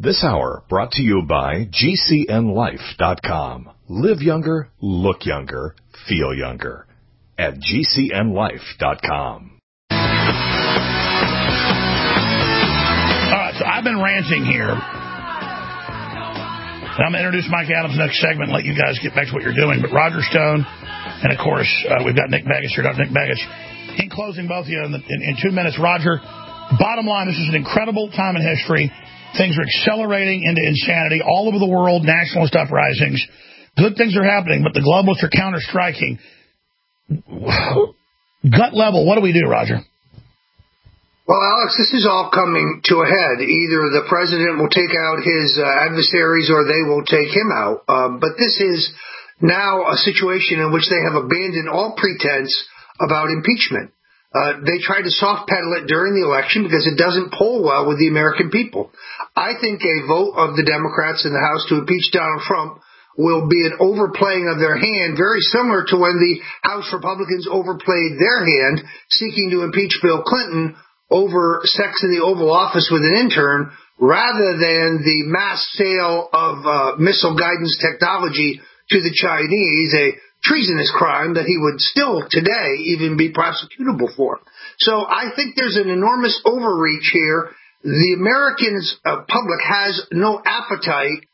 This hour brought to you by GCNLife.com. Live younger, look younger, feel younger at GCNLife.com. All right, so I've been ranting here. And I'm going to introduce Mike Adams next segment and let you guys get back to what you're doing. But Roger Stone, and of course, we've got Nick Begich here. Dr. Nick Begich. In closing, both of you, in 2 minutes, Roger, bottom line, this is an incredible time in history. Things are accelerating into insanity all over the world, nationalist uprisings. Good things are happening, but the globalists are counter-striking. Gut level, what do we do, Roger? Well, Alex, this is all coming to a head. Either the president will take out his adversaries or they will take him out. But this is now a situation in which they have abandoned all pretense about impeachment. They tried to soft pedal it during the election because it doesn't poll well with the American people. I think a vote of the Democrats in the House to impeach Donald Trump will be an overplaying of their hand, very similar to when the House Republicans overplayed their hand seeking to impeach Bill Clinton over sex in the Oval Office with an intern, rather than the mass sale of missile guidance technology to the Chinese, a treasonous crime that he would still today even be prosecutable for. So I think there's an enormous overreach here. The American public has no appetite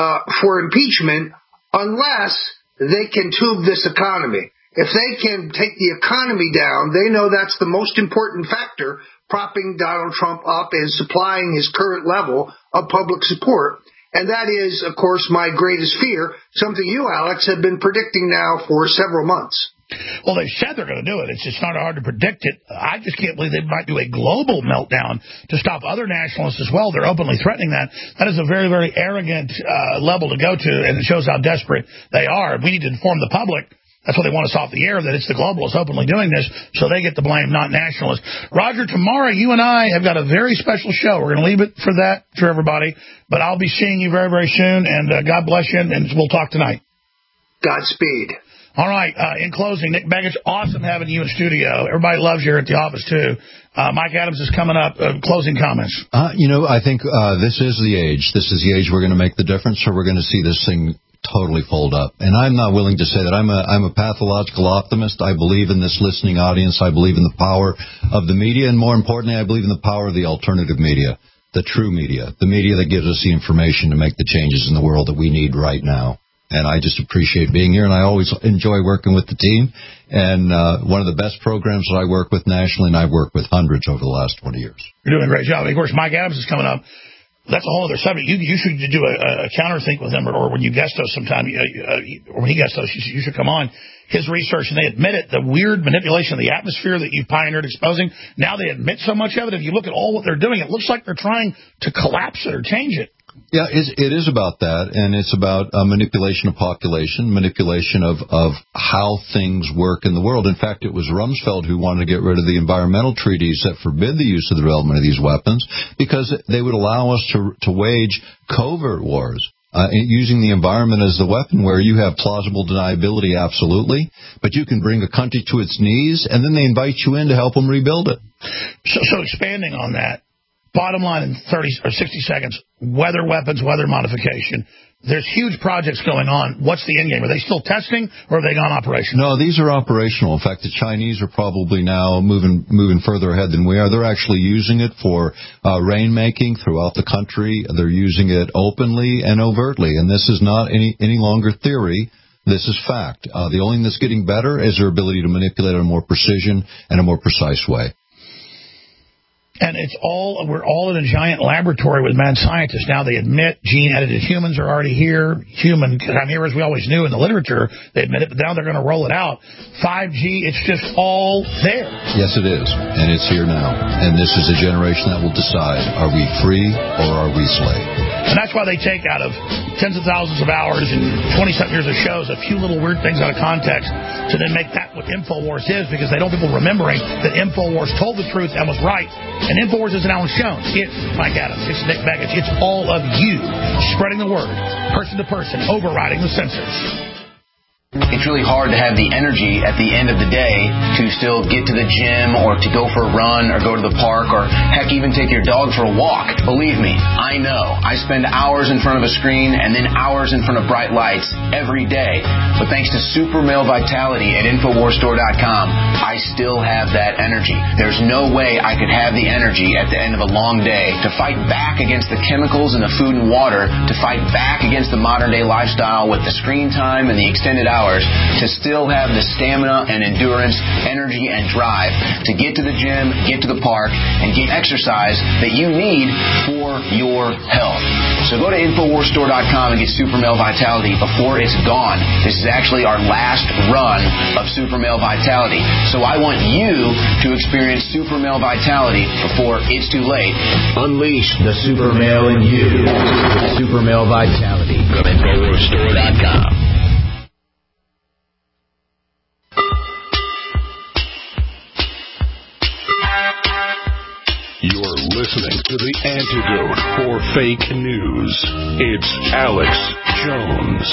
for impeachment unless they can tube this economy. If they can take the economy down, they know that's the most important factor, propping Donald Trump up and supplying his current level of public support. And that is, of course, my greatest fear, something you, Alex, have been predicting now for several months. Well, they said they're going to do it. It's just not hard to predict it. I just can't believe they might do a global meltdown to stop other nationalists as well. They're openly threatening that. That is a very, very arrogant level to go to, and it shows how desperate they are. We need to inform the public. That's why they want us off the air, that it's the globalists openly doing this, so they get the blame, not nationalists. Roger, tomorrow you and I have got a very special show. We're going to leave it for that for everybody, but I'll be seeing you very, very soon, and God bless you, and we'll talk tonight. Godspeed. All right, in closing, Nick Begich, awesome having you in studio. Everybody loves you here at the office, too. Mike Adams is coming up. Closing comments. I think this is the age. This is the age we're going to make the difference, or we're going to see this thing totally fold up. And I'm not willing to say that. I'm a pathological optimist. I believe in this listening audience. I believe in the power of the media, and more importantly, I believe in the power of the alternative media, the true media, the media that gives us the information to make the changes in the world that we need right now. And I just appreciate being here, and I always enjoy working with the team. And one of the best programs that I work with nationally, and I've worked with hundreds over the last 20 years. You're doing a great job. And of course, Mike Adams is coming up. That's a whole other subject. You should do a counter-think with him, or when you guest host sometime, or when he guest hosts, you should come on. His research, and they admit it, the weird manipulation of the atmosphere that you pioneered exposing, now they admit so much of it. If you look at all what they're doing, it looks like they're trying to collapse it or change it. Yeah, it is about that, and it's about manipulation of population, manipulation of how things work in the world. In fact, it was Rumsfeld who wanted to get rid of the environmental treaties that forbid the use of the development of these weapons, because they would allow us to wage covert wars using the environment as the weapon, where you have plausible deniability, absolutely, but you can bring a country to its knees, and then they invite you in to help them rebuild it. So expanding on that, bottom line in 30 or 60 seconds, weather weapons, weather modification. There's huge projects going on. What's the end game? Are they still testing, or have they gone operational? No, these are operational. In fact, the Chinese are probably now moving further ahead than we are. They're actually using it for rainmaking throughout the country. They're using it openly and overtly, and this is not any longer theory. This is fact. The only thing that's getting better is their ability to manipulate it in a more precision and a more precise way. And we're all in a giant laboratory with mad scientists. Now they admit gene-edited humans are already here. Human chimeras, we always knew in the literature, they admit it, but now they're going to roll it out. 5G, it's just all there. Yes, it is. And it's here now. And this is a generation that will decide, are we free or are we slave? And that's why they take out of tens of thousands of hours and 20-something years of shows a few little weird things out of context to then make that what InfoWars is, because they don't want people remembering that InfoWars told the truth and was right. And InfoWars isn't Alan Jones. It's Mike Adams. It's Nick Begich. It's all of you spreading the word, person to person, overriding the censors. It's really hard to have the energy at the end of the day to still get to the gym or to go for a run or go to the park or, heck, even take your dog for a walk. Believe me, I know. I spend hours in front of a screen and then hours in front of bright lights every day. But thanks to Super Male Vitality at InfoWarsStore.com, I still have that energy. There's no way I could have the energy at the end of a long day to fight back against the chemicals in the food and water, to fight back against the modern-day lifestyle with the screen time and the extended hours, to still have the stamina and endurance, energy and drive to get to the gym, get to the park, and get exercise that you need for your health. So go to InfoWarsStore.com and get Super Male Vitality before it's gone. This is actually our last run of Super Male Vitality. So I want you to experience Super Male Vitality before it's too late. Unleash the Super Male in you. Super Male Vitality from InfoWarsStore.com. You're listening to the antidote for fake news. It's Alex Jones.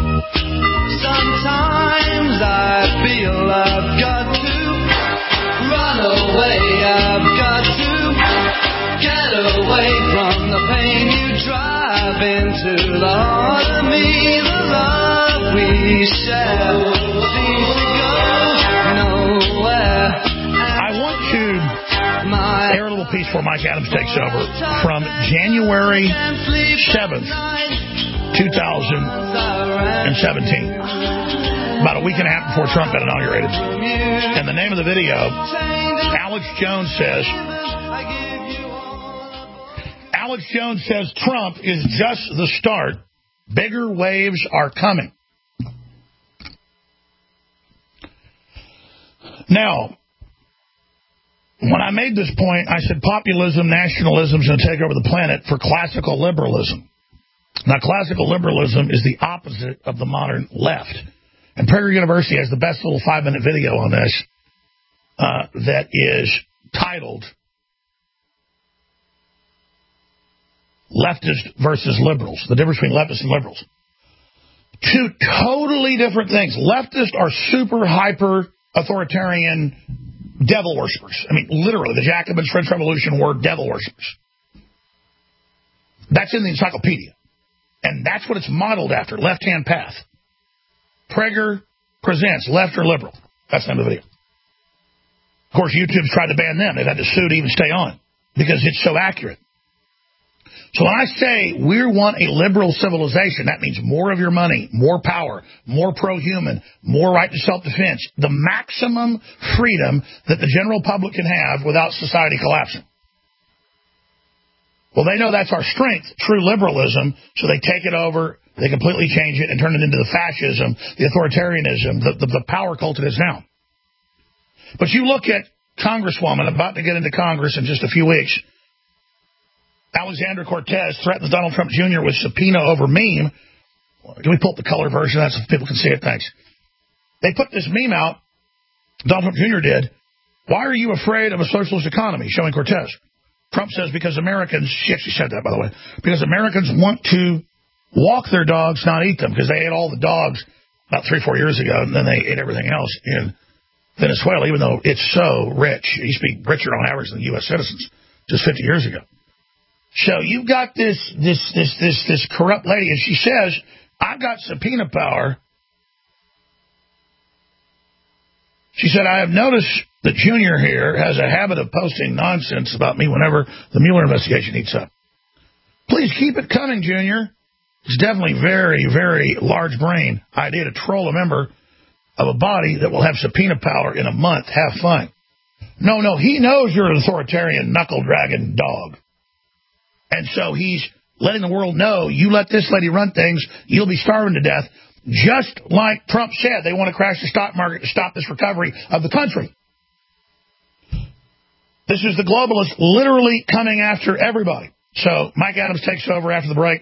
Sometimes I feel I've got to run away. I've got to get away from the pain you drive into the heart of me. The love we share seems to go nowhere. I want to air a little piece before Mike Adams takes over from January 7th, 2017, about a week and a half before Trump got inaugurated. And the name of the video, Alex Jones says Trump is just the start. Bigger waves are coming. Now, when I made this point, I said populism, nationalism is going to take over the planet for classical liberalism. Now, classical liberalism is the opposite of the modern left. And Prager University has the best little 5-minute video on this that is titled Leftist versus Liberals, the difference between leftists and liberals. Two totally different things. Leftists are super hyper authoritarian devil worshippers. I mean, literally, the Jacobins, French Revolution were devil worshippers. That's in the encyclopedia. And that's what it's modeled after, left-hand path. Prager presents left or liberal. That's the name of the video. Of course, YouTube's tried to ban them. They've had to sue to even stay on because it's so accurate. So when I say we want a liberal civilization, that means more of your money, more power, more pro-human, more right to self-defense, the maximum freedom that the general public can have without society collapsing. Well, they know that's our strength, true liberalism, so they take it over, they completely change it and turn it into the fascism, the authoritarianism, the power cult it is now. But you look at Congresswoman about to get into Congress in just a few weeks, Alexandria Cortez threatens Donald Trump Jr. with subpoena over meme. Can we pull up the color version of that so people can see it? Thanks. They put this meme out, Donald Trump Jr. did. Why are you afraid of a socialist economy? Showing Cortez. Trump says because Americans, she actually said that, by the way, because Americans want to walk their dogs, not eat them, because they ate all the dogs about 3-4 years ago, and then they ate everything else in Venezuela, even though it's so rich. It used to be richer on average than U.S. citizens just 50 years ago. So you've got this corrupt lady, and she says, I've got subpoena power. She said, I have noticed that Junior here has a habit of posting nonsense about me whenever the Mueller investigation heats up. Please keep it coming, Junior. It's definitely very, very large brain idea to troll a member of a body that will have subpoena power in a month. Have fun. No, he knows you're an authoritarian knuckle-dragging dog. And so he's letting the world know, you let this lady run things, you'll be starving to death. Just like Trump said, they want to crash the stock market to stop this recovery of the country. This is the globalists literally coming after everybody. So Mike Adams takes over after the break.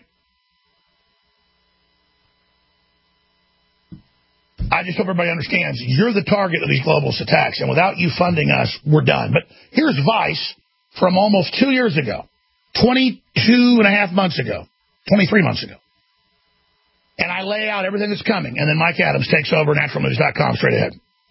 I just hope everybody understands you're the target of these globalist attacks, and without you funding us, we're done. But here's Vice from almost 2 years ago. 22 and a half months ago, 23 months ago. and I lay out everything that's coming. And then Mike Adams takes over, naturalnews.com, straight ahead.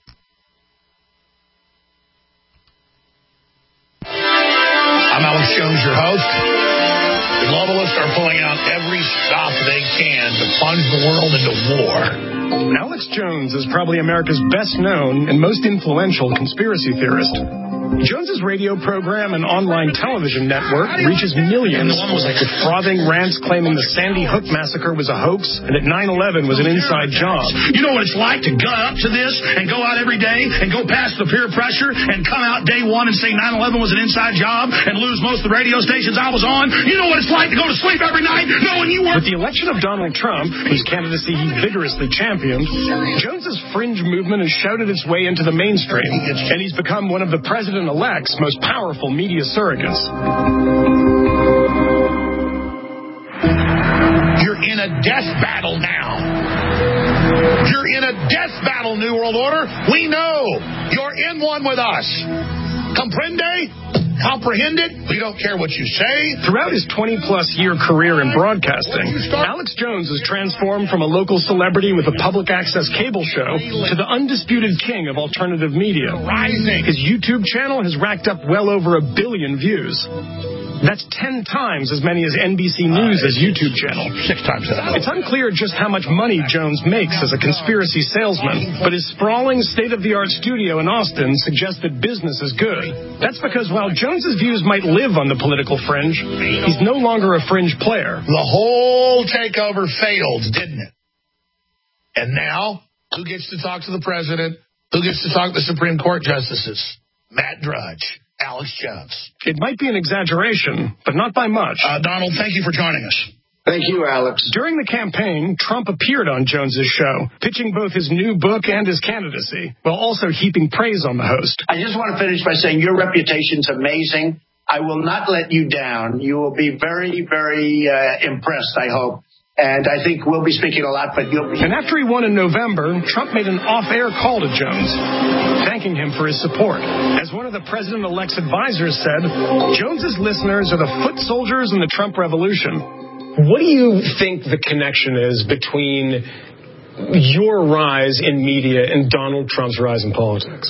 I'm Alex Jones, your host. The globalists are pulling out every stop they can to plunge the world into war. Alex Jones is probably America's best known and most influential conspiracy theorist. Jones's radio program and online television network reaches millions with frothing rants claiming the Sandy Hook massacre was a hoax and that 9/11 was an inside job. You know what it's like to gut up to this and go out every day and go past the peer pressure and come out day one and say 9/11 was an inside job and lose most of the radio stations I was on? You know what it's like to go to sleep every night knowing you were... With the election of Donald Trump, whose candidacy he vigorously championed, Jones's fringe movement has shouted its way into the mainstream, and he's become one of the President-elect's most powerful media surrogates. You're in a death battle now. You're in a death battle, New World Order. We know. You're in one with us. Comprende? Comprehend it? We don't care what you say. Throughout his 20-plus year career in broadcasting, Alex Jones has transformed from a local celebrity with a public access cable show to the undisputed king of alternative media. His YouTube channel has racked up well over 1 billion views. That's 10 times as many as NBC News' YouTube channel. 6 times that. It's unclear just how much money Jones makes as a conspiracy salesman, but his sprawling, state-of-the-art studio in Austin suggests that business is good. That's because while Jones's views might live on the political fringe, he's no longer a fringe player. The whole takeover failed, didn't it? And now, who gets to talk to the president? Who gets to talk to the Supreme Court justices? Matt Drudge. Alex Jones. It might be an exaggeration, but not by much. Donald, thank you for joining us. Thank you, Alex. During the campaign, Trump appeared on Jones's show, pitching both his new book and his candidacy, while also heaping praise on the host. I just want to finish by saying your reputation's amazing. I will not let you down. You will be very, very impressed, I hope. And I think we'll be speaking a lot, but you'll be... And after he won in November, Trump made an off-air call to Jones, thanking him for his support. As one of the president-elect's advisors said, Jones's listeners are the foot soldiers in the Trump revolution. What do you think the connection is between your rise in media and Donald Trump's rise in politics?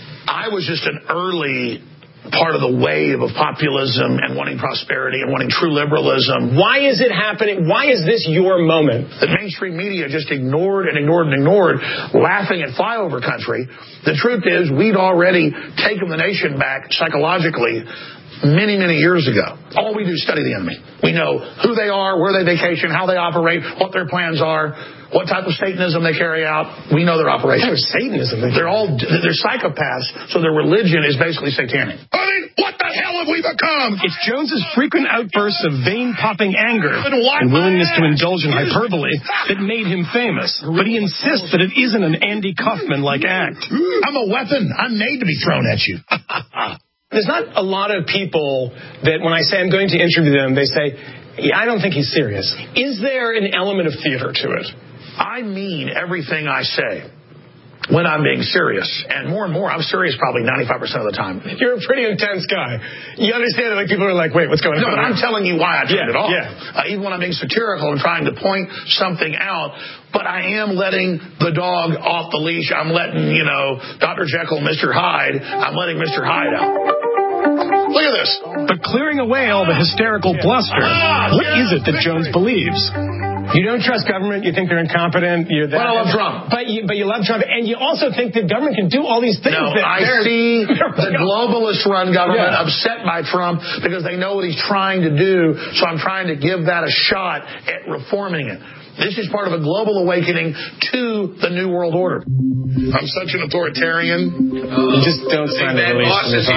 I was just an early part of the wave of populism and wanting prosperity and wanting true liberalism. Why is it happening? Why is this your moment? The mainstream media just ignored and ignored and ignored, laughing at flyover country. The truth is, we'd already taken the nation back psychologically many, many years ago. All we do is study the enemy. We know who they are, where they vacation, how they operate, what their plans are, what type of Satanism they carry out. We know their operations. Satanism? They're psychopaths, so their religion is basically satanic. I mean, what the hell have we become? It's Jones's frequent outbursts of vein-popping anger and willingness to indulge in hyperbole that made him famous. But he insists that it isn't an Andy Kaufman-like act. I'm a weapon. I'm made to be thrown at you. There's not a lot of people that when I say I'm going to interview them, they say, yeah, I don't think he's serious. Is there an element of theater to it? I mean everything I say when I'm being serious. And more, I'm serious probably 95% of the time. You're a pretty intense guy. You understand that people are like, wait, what's going on? No, but I'm telling you why I turned it off. Yeah. Even when I'm being satirical and trying to point something out, but I am letting the dog off the leash. I'm letting, Dr. Jekyll, Mr. Hyde, I'm letting Mr. Hyde out. Look at this. But clearing away all the hysterical bluster, what is it that Jones believes? You don't trust government. You think they're incompetent. But I love Trump. But you love Trump. And you also think that government can do all these things. No, I see the globalist-run government upset by Trump because they know what he's trying to do. So I'm trying to give that a shot at reforming it. This is part of a global awakening to the New World Order. I'm such an authoritarian. You just don't sign the release.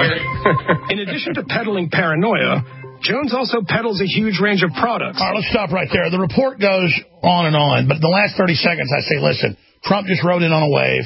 In addition to peddling paranoia, Jones also peddles a huge range of products. All right, let's stop right there. The report goes on and on, but in the last 30 seconds I say, listen, Trump just rode in on a wave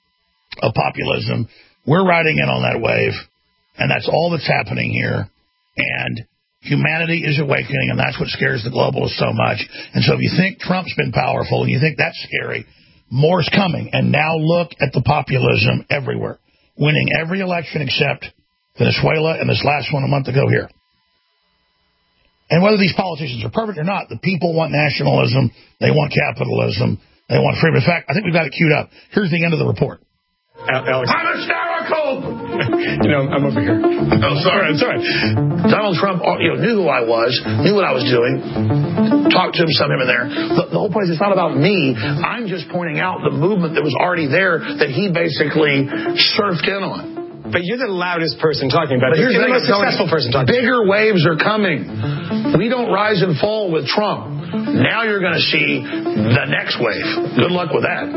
of populism. We're riding in on that wave, and that's all that's happening here. And humanity is awakening, and that's what scares the globalists so much. And so if you think Trump's been powerful and you think that's scary, more's coming. And now look at the populism everywhere, winning every election except Venezuela and this last one a month ago here. And whether these politicians are perfect or not, the people want nationalism, they want capitalism, they want freedom. In fact, I think we've got it queued up. Here's the end of the report. Alex. I'm hysterical! I'm over here. Oh, sorry. It's all right. Donald Trump knew who I was, knew what I was doing, talked to him some here and there. The whole point is it's not about me. I'm just pointing out the movement that was already there that he basically surfed in on. But you're the loudest person talking about it. You're the most successful person talking. Bigger waves are coming. We don't rise and fall with Trump. Now you're going to see the next wave. Good luck with that.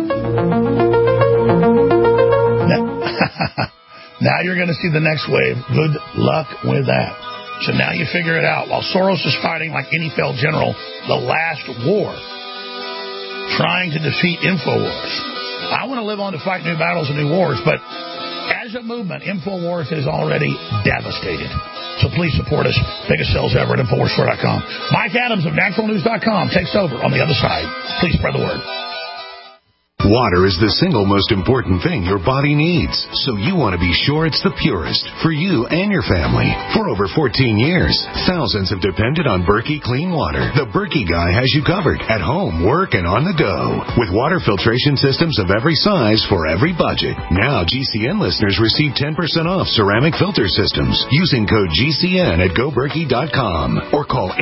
Now you're going to see the next wave. Good luck with that. So now you figure it out. While Soros is fighting like any failed general, the last war, trying to defeat InfoWars. I want to live on to fight new battles and new wars, but as a movement, InfoWars is already devastated. So please support us. Biggest sales ever at InfoWarsStore.com. Mike Adams of NaturalNews.com takes over on the other side. Please spread the word. Water is the single most important thing your body needs, so you want to be sure it's the purest for you and your family. For over 14 years, thousands have depended on Berkey Clean Water. The Berkey guy has you covered at home, work, and on the go. With water filtration systems of every size for every budget. Now GCN listeners receive 10% off ceramic filter systems using code GCN at GoBerkey.com or call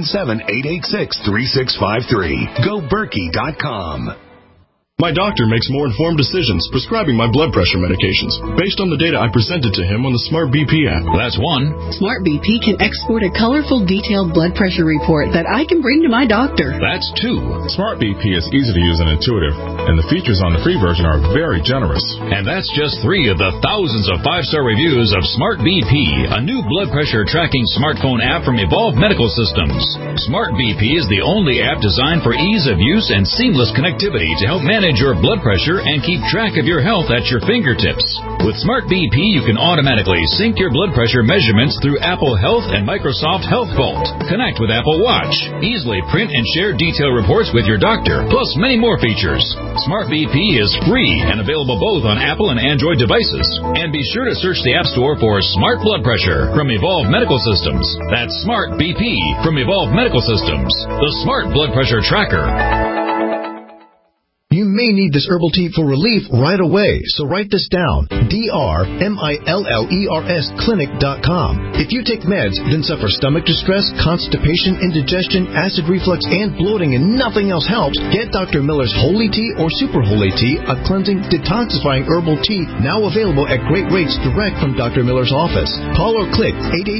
877-886-3653. GoBerkey.com. My doctor makes more informed decisions prescribing my blood pressure medications based on the data I presented to him on the Smart BP app. That's one. Smart BP can export a colorful, detailed blood pressure report that I can bring to my doctor. That's two. Smart BP is easy to use and intuitive, and the features on the free version are very generous. And that's just 3 of the thousands of 5-star reviews of Smart BP, a new blood pressure tracking smartphone app from Evolve Medical Systems. Smart BP is the only app designed for ease of use and seamless connectivity to help manage your blood pressure and keep track of your health at your fingertips. With Smart BP, you can automatically sync your blood pressure measurements through Apple Health and Microsoft Health Vault. Connect with Apple Watch. Easily print and share detailed reports with your doctor, plus many more features. Smart BP is free and available both on Apple and Android devices. And be sure to search the App Store for Smart Blood Pressure from Evolve Medical Systems. That's Smart BP from Evolve Medical Systems, the Smart Blood Pressure Tracker. You may need this herbal tea for relief right away, so write this down. DRMILLERS clinic.com. If you take meds, then suffer stomach distress, constipation, indigestion, acid reflux, and bloating, and nothing else helps, get Dr. Miller's Holy Tea or Super Holy Tea, a cleansing, detoxifying herbal tea, now available at great rates direct from Dr. Miller's office. Call or click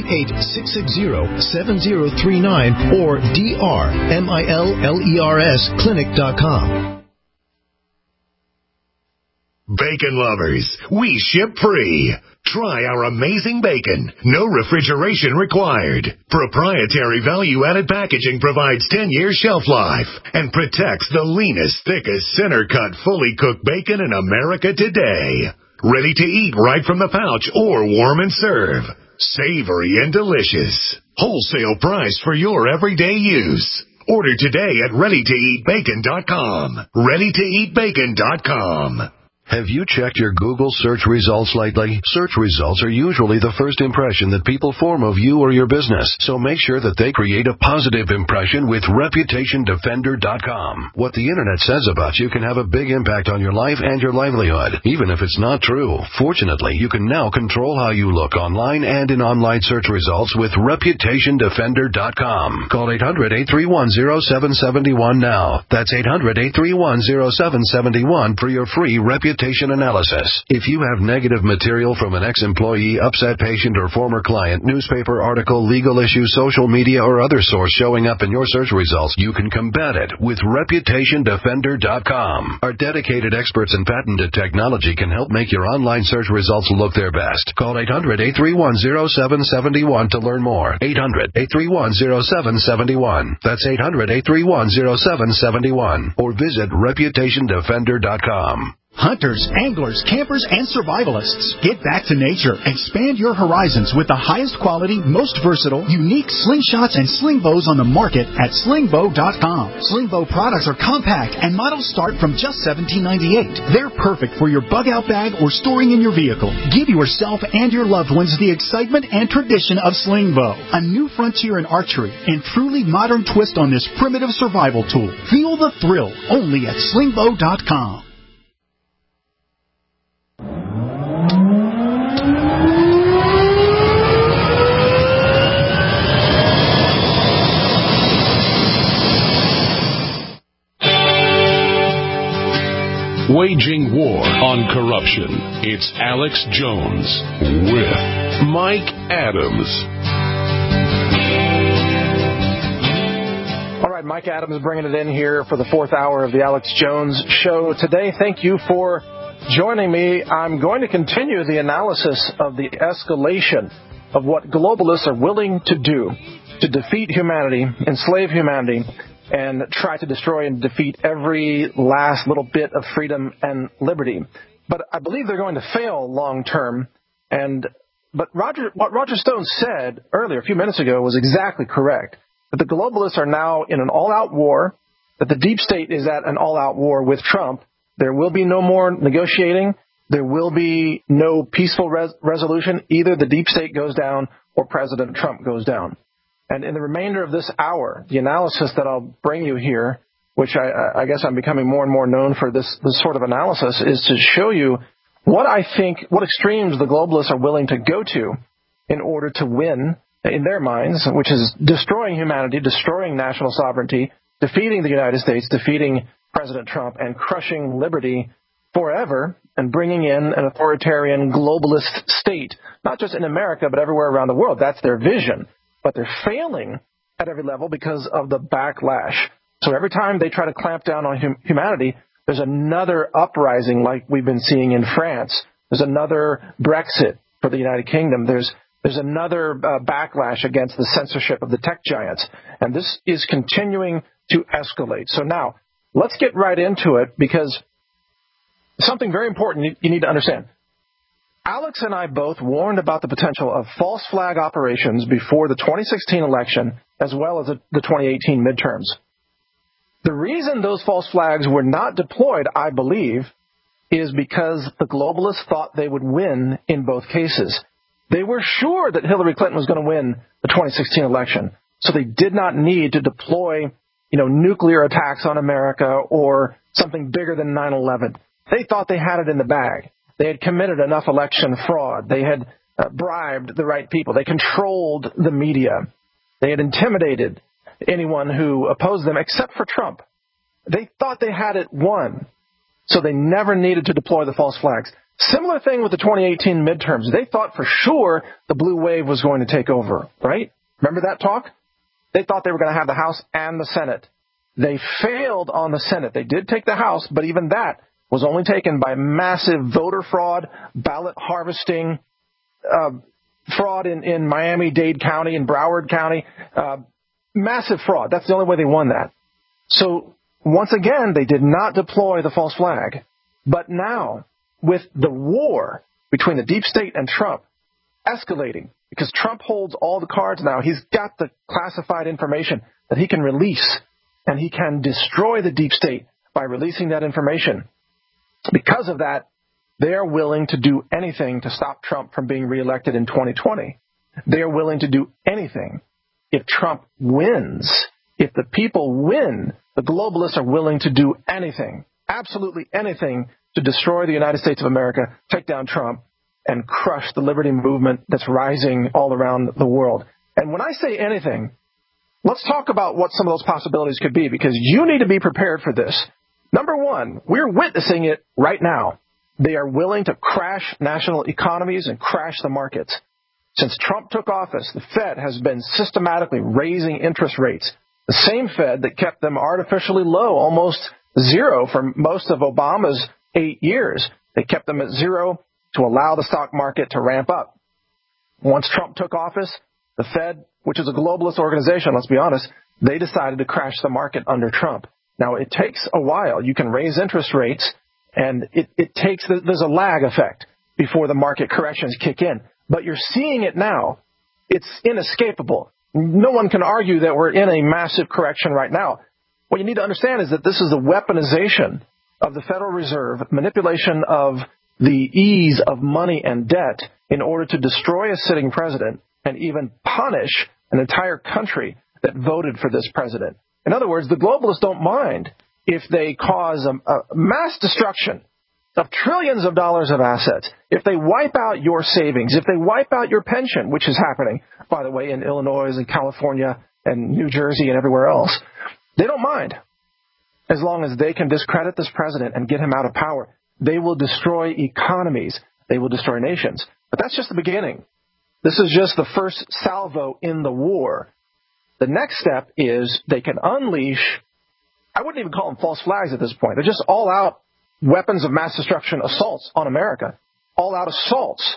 888-660-7039 or DRMILLERS clinic.com. Bacon lovers, we ship free. Try our amazing bacon. No refrigeration required. Proprietary value-added packaging provides 10 years shelf life and protects the leanest, thickest, center-cut, fully cooked bacon in America today. Ready to eat right from the pouch or warm and serve. Savory and delicious. Wholesale price for your everyday use. Order today at ReadyToEatBacon.com. ReadyToEatBacon.com. Have you checked your Google search results lately? Search results are usually the first impression that people form of you or your business, so make sure that they create a positive impression with ReputationDefender.com. What the internet says about you can have a big impact on your life and your livelihood, even if it's not true. Fortunately, you can now control how you look online and in online search results with ReputationDefender.com. Call 800-831-0771 now. That's 800-831-0771 for your free reputation analysis. If you have negative material from an ex-employee, upset patient, or former client, newspaper article, legal issue, social media, or other source showing up in your search results, you can combat it with ReputationDefender.com. Our dedicated experts in patented technology can help make your online search results look their best. Call 800-831-0771 to learn more. 800-831-0771. That's 800-831-0771. Or visit ReputationDefender.com. Hunters, anglers, campers, and survivalists, get back to nature. Expand your horizons with the highest quality, most versatile, unique slingshots and sling bows on the market at slingbow.com. Slingbow products are compact and models start from just $17.98. They're perfect for your bug-out bag or storing in your vehicle. Give yourself and your loved ones the excitement and tradition of Slingbow, a new frontier in archery and truly modern twist on this primitive survival tool. Feel the thrill only at slingbow.com. Waging war on corruption. It's Alex Jones with Mike Adams. All right, Mike Adams bringing it in here for the fourth hour of the Alex Jones Show today. Thank you for joining me. I'm going to continue the analysis of the escalation of what globalists are willing to do to defeat humanity, enslave humanity, and try to destroy and defeat every last little bit of freedom and liberty. But I believe they're going to fail long term. But what Roger Stone said earlier, a few minutes ago, was exactly correct. That the globalists are now in an all-out war, that the deep state is at an all-out war with Trump. There will be no more negotiating. There will be no peaceful resolution. Either the deep state goes down or President Trump goes down. And in the remainder of this hour, the analysis that I'll bring you here, which I guess I'm becoming more and more known for this sort of analysis, is to show you what I think, what extremes the globalists are willing to go to in order to win in their minds, which is destroying humanity, destroying national sovereignty, defeating the United States, defeating President Trump, and crushing liberty forever, and bringing in an authoritarian globalist state, not just in America, but everywhere around the world. That's their vision. But they're failing at every level because of the backlash. So every time they try to clamp down on humanity, there's another uprising like we've been seeing in France. There's another Brexit for the United Kingdom. There's another backlash against the censorship of the tech giants. And this is continuing to escalate. So now, let's get right into it, because something very important you need to understand. Alex and I both warned about the potential of false flag operations before the 2016 election, as well as the 2018 midterms. The reason those false flags were not deployed, I believe, is because the globalists thought they would win in both cases. They were sure that Hillary Clinton was going to win the 2016 election, so they did not need to deploy, nuclear attacks on America or something bigger than 9/11. They thought they had it in the bag. They had committed enough election fraud. They had bribed the right people. They controlled the media. They had intimidated anyone who opposed them, except for Trump. They thought they had it won, so they never needed to deploy the false flags. Similar thing with the 2018 midterms. They thought for sure the blue wave was going to take over, right? Remember that talk? They thought they were going to have the House and the Senate. They failed on the Senate. They did take the House, but even that was only taken by massive voter fraud, ballot harvesting, fraud in Miami-Dade County and Broward County. Massive fraud. That's the only way they won that. So, once again, they did not deploy the false flag. But now, with the war between the deep state and Trump escalating, because Trump holds all the cards now, he's got the classified information that he can release, and he can destroy the deep state by releasing that information. Because of that, they are willing to do anything to stop Trump from being reelected in 2020. They are willing to do anything. If Trump wins, if the people win, the globalists are willing to do anything, absolutely anything, to destroy the United States of America, take down Trump, and crush the liberty movement that's rising all around the world. And when I say anything, let's talk about what some of those possibilities could be, because you need to be prepared for this. Number one, we're witnessing it right now. They are willing to crash national economies and crash the markets. Since Trump took office, the Fed has been systematically raising interest rates. The same Fed that kept them artificially low, almost zero, for most of Obama's 8 years. They kept them at zero to allow the stock market to ramp up. Once Trump took office, the Fed, which is a globalist organization, let's be honest, they decided to crash the market under Trump. Now, it takes a while. You can raise interest rates And it takes, there's a lag effect before the market corrections kick in. But you're seeing it now. It's inescapable. No one can argue that we're in a massive correction right now. What you need to understand is that this is the weaponization of the Federal Reserve, manipulation of the ease of money and debt in order to destroy a sitting president and even punish an entire country that voted for this president. In other words, the globalists don't mind if they cause a mass destruction of trillions of dollars of assets, if they wipe out your savings, if they wipe out your pension, which is happening, by the way, in Illinois and California and New Jersey and everywhere else. They don't mind. As long as they can discredit this president and get him out of power, they will destroy economies. They will destroy nations. But that's just the beginning. This is just the first salvo in the war. The next step is they can unleash, I wouldn't even call them false flags at this point. They're just all-out weapons of mass destruction assaults on America. All-out assaults,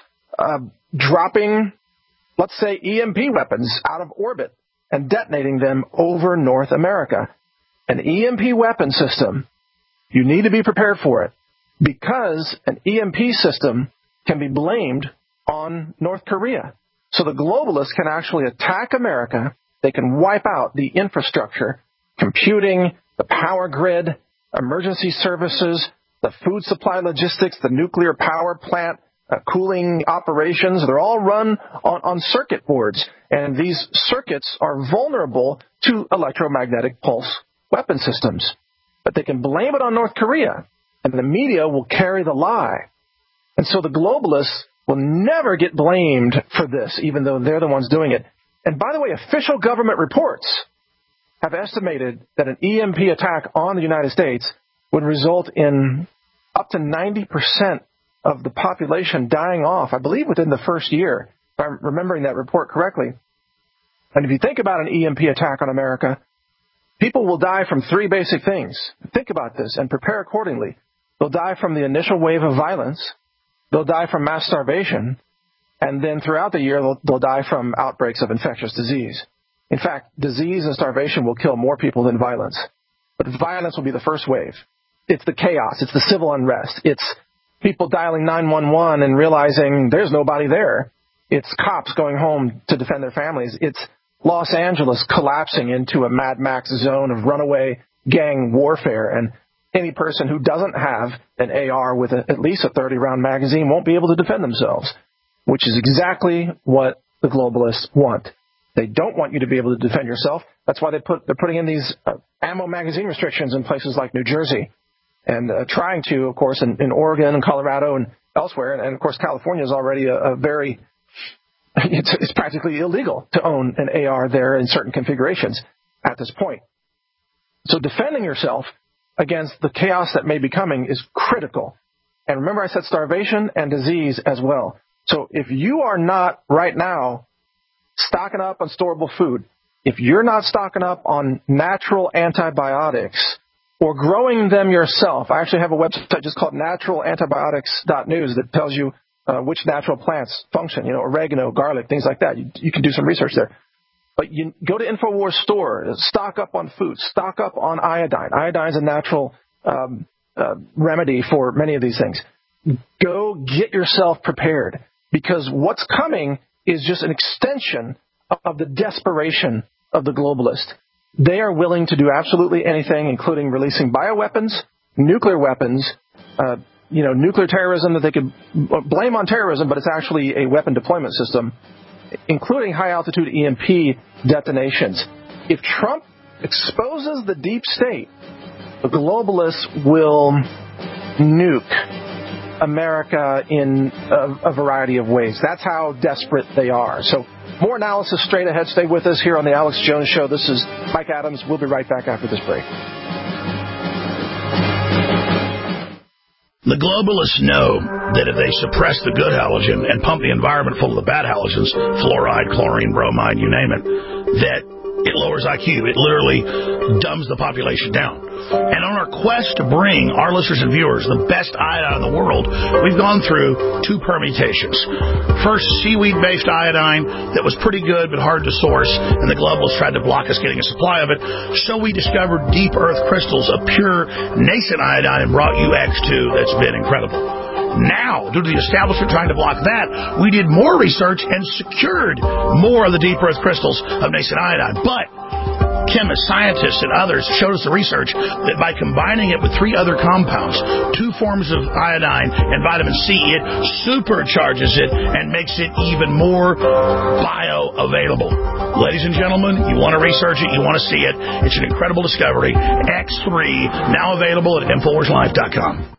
dropping, let's say, EMP weapons out of orbit and detonating them over North America. An EMP weapon system, you need to be prepared for it, because an EMP system can be blamed on North Korea. So the globalists can actually attack America. They can wipe out the infrastructure, computing, the power grid, emergency services, the food supply logistics, the nuclear power plant, cooling operations. They're all run on circuit boards. And these circuits are vulnerable to electromagnetic pulse weapon systems. But they can blame it on North Korea, and the media will carry the lie. And so the globalists will never get blamed for this, even though they're the ones doing it. And by the way, official government reports have estimated that an EMP attack on the United States would result in up to 90% of the population dying off, I believe, within the first year, if I'm remembering that report correctly. And if you think about an EMP attack on America, people will die from three basic things. Think about this and prepare accordingly. They'll die from the initial wave of violence. They'll die from mass starvation. And then throughout the year, they'll die from outbreaks of infectious disease. In fact, disease and starvation will kill more people than violence. But violence will be the first wave. It's the chaos. It's the civil unrest. It's people dialing 911 and realizing there's nobody there. It's cops going home to defend their families. It's Los Angeles collapsing into a Mad Max zone of runaway gang warfare. And any person who doesn't have an AR with at least a 30-round magazine won't be able to defend themselves, which is exactly what the globalists want. They don't want you to be able to defend yourself. That's why they're putting in these ammo magazine restrictions in places like New Jersey and trying to, of course, in Oregon and Colorado and elsewhere. And of course, California is already it's practically illegal to own an AR there in certain configurations at this point. So defending yourself against the chaos that may be coming is critical. And remember, I said starvation and disease as well. So if you are not right now stocking up on storable food, if you're not stocking up on natural antibiotics or growing them yourself, I actually have a website just called naturalantibiotics.news that tells you which natural plants function, oregano, garlic, things like that. You can do some research there. But you go to InfoWars store, stock up on food, stock up on iodine. Iodine is a natural remedy for many of these things. Go get yourself prepared, because what's coming is just an extension of the desperation of the globalists. They are willing to do absolutely anything, including releasing bioweapons, nuclear weapons, nuclear terrorism that they could blame on terrorism, but it's actually a weapon deployment system, including high-altitude EMP detonations. If Trump exposes the deep state, the globalists will nuke America in a variety of ways. That's how desperate they are. So more analysis straight ahead. Stay with us here on the Alex Jones Show. This is Mike Adams. We'll be right back after this break. The globalists know that if they suppress the good halogen and pump the environment full of the bad halogens, fluoride, chlorine, bromide, you name it, that it lowers IQ. It literally dumbs the population down. And on our quest to bring our listeners and viewers the best iodine in the world, we've gone through 2 permutations. First, seaweed-based iodine that was pretty good but hard to source, and the globalists tried to block us getting a supply of it. So we discovered deep earth crystals of pure nascent iodine and brought you X2 that's been incredible. Now, due to the establishment trying to block that, we did more research and secured more of the deep earth crystals of nascent iodine. But chemists, scientists, and others showed us the research that by combining it with 3 other compounds, 2 forms of iodine and vitamin C, it supercharges it and makes it even more bioavailable. Ladies and gentlemen, you want to research it, you want to see it. It's an incredible discovery. X3, now available at InfoWarsLife.com.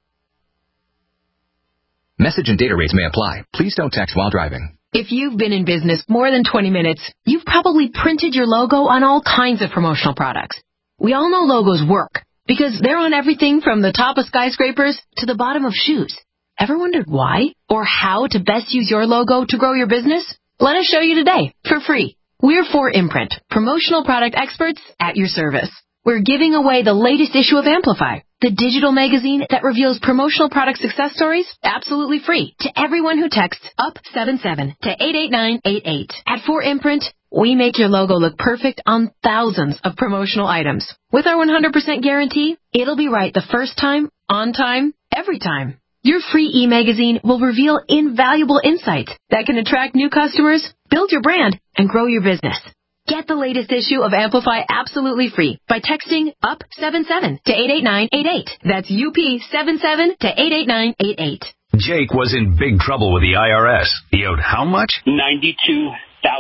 Message and data rates may apply. Please don't text while driving. If you've been in business more than 20 minutes, you've probably printed your logo on all kinds of promotional products. We all know logos work because they're on everything from the top of skyscrapers to the bottom of shoes. Ever wondered why or how to best use your logo to grow your business? Let us show you today for free. We're 4imprint, promotional product experts at your service. We're giving away the latest issue of Amplify, the digital magazine that reveals promotional product success stories absolutely free to everyone who texts UP77 to 88988. At 4imprint, we make your logo look perfect on thousands of promotional items. With our 100% guarantee, it'll be right the first time, on time, every time. Your free e-magazine will reveal invaluable insights that can attract new customers, build your brand, and grow your business. Get the latest issue of Amplify absolutely free by texting UP77 to 88988. That's UP77 to 88988. Jake was in big trouble with the IRS. He owed how much? $92,000.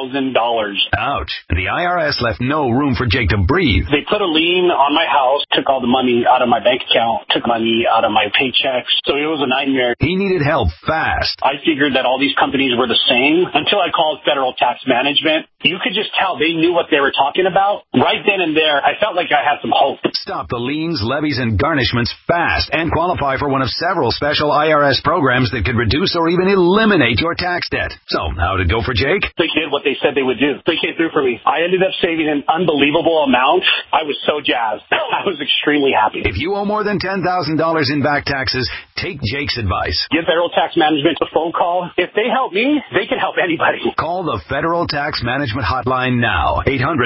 Ouch. The IRS left no room for Jake to breathe. They put a lien on my house, took all the money out of my bank account, took money out of my paychecks. So it was a nightmare. He needed help fast. I figured that all these companies were the same until I called Federal Tax Management. You could just tell they knew what they were talking about. Right then and there, I felt like I had some hope. Stop the liens, levies, and garnishments fast and qualify for one of several special IRS programs that could reduce or even eliminate your tax debt. So, how'd it go for Jake? They did what they said they would do. They came through for me. I ended up saving an unbelievable amount. I was so jazzed. I was extremely happy. If you owe more than $10,000 in back taxes, take Jake's advice. Give Federal Tax Management a phone call. If they help me, they can help anybody. Call the Federal Tax Management Hotline now.